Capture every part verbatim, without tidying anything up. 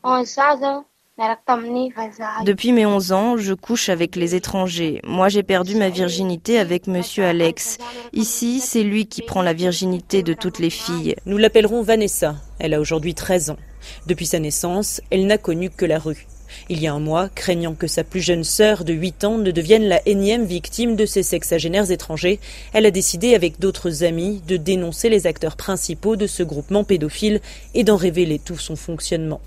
Depuis mes onze ans, je couche avec les étrangers. Moi, j'ai perdu ma virginité avec monsieur Alex. Ici, c'est lui qui prend la virginité de toutes les filles. Nous l'appellerons Vanessa. Elle a aujourd'hui treize ans. Depuis sa naissance, elle n'a connu que la rue. Il y a un mois, craignant que sa plus jeune sœur de huit ans ne devienne la énième victime de ces sexagénaires étrangers, elle a décidé avec d'autres amis de dénoncer les acteurs principaux de ce groupement pédophile et d'en révéler tout son fonctionnement.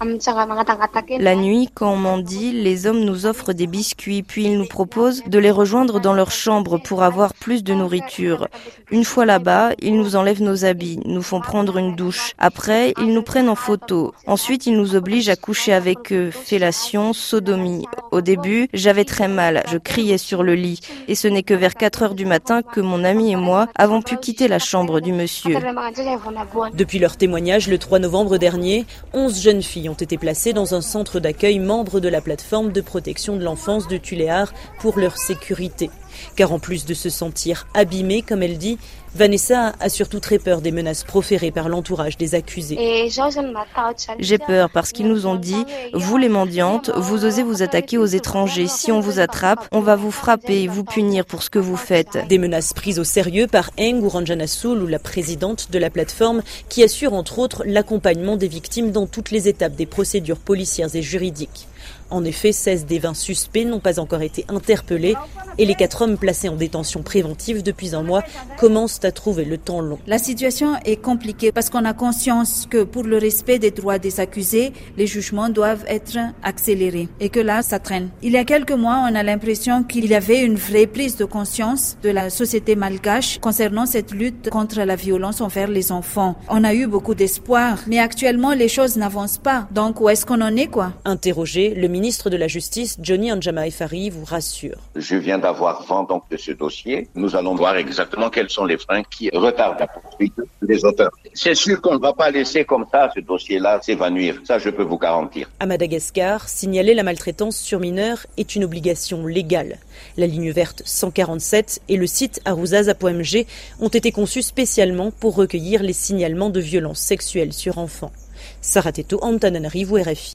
La nuit, quand on mendie, les hommes nous offrent des biscuits, puis ils nous proposent de les rejoindre dans leur chambre pour avoir plus de nourriture. Une fois là-bas, ils nous enlèvent nos habits, nous font prendre une douche. Après, ils nous prennent en photo. Ensuite, ils nous obligent à coucher avec eux, fellation, sodomie. Au début, j'avais très mal, je criais sur le lit. Et ce n'est que vers quatre heures du matin que mon ami et moi avons pu quitter la chambre du monsieur. Depuis leur témoignage, le trois novembre dernier, onze jeunes filles ont été placées dans un centre d'accueil membre de la plateforme de protection de l'enfance de Tuléar pour leur sécurité. Car en plus de se sentir abîmée, comme elle dit, Vanessa a surtout très peur des menaces proférées par l'entourage des accusés. J'ai peur parce qu'ils nous ont dit « Vous les mendiantes, vous osez vous attaquer aux étrangers. Si on vous attrape, on va vous frapper et vous punir pour ce que vous faites. » Des menaces prises au sérieux par Eng Ouranjana Soul, ou la présidente de la plateforme, qui assure entre autres l'accompagnement des victimes dans toutes les étapes des procédures policières et juridiques. En effet, seize des vingt suspects n'ont pas encore été interpellés et les quatre hommes placés en détention préventive depuis un mois commencent à trouver le temps long. La situation est compliquée parce qu'on a conscience que pour le respect des droits des accusés, les jugements doivent être accélérés et que là, ça traîne. Il y a quelques mois, on a l'impression qu'il y avait une vraie prise de conscience de la société malgache concernant cette lutte contre la violence envers les enfants. On a eu beaucoup d'espoir, mais actuellement, les choses n'avancent pas. Donc, où est-ce qu'on en est, quoi ? Interrogé, le ministre de la Justice, Johnny Anjama-Efari, vous rassure. Je viens d'avoir vent donc de ce dossier. Nous allons voir exactement quels sont les freins qui retardent la poursuite des auteurs. C'est sûr qu'on ne va pas laisser comme ça ce dossier-là s'évanouir. Ça, je peux vous garantir. À Madagascar, signaler la maltraitance sur mineurs est une obligation légale. La ligne verte cent quarante-sept et le site arouzaza point m g ont été conçus spécialement pour recueillir les signalements de violences sexuelles sur enfants. Sarah Teto, Antananarivo, R F I.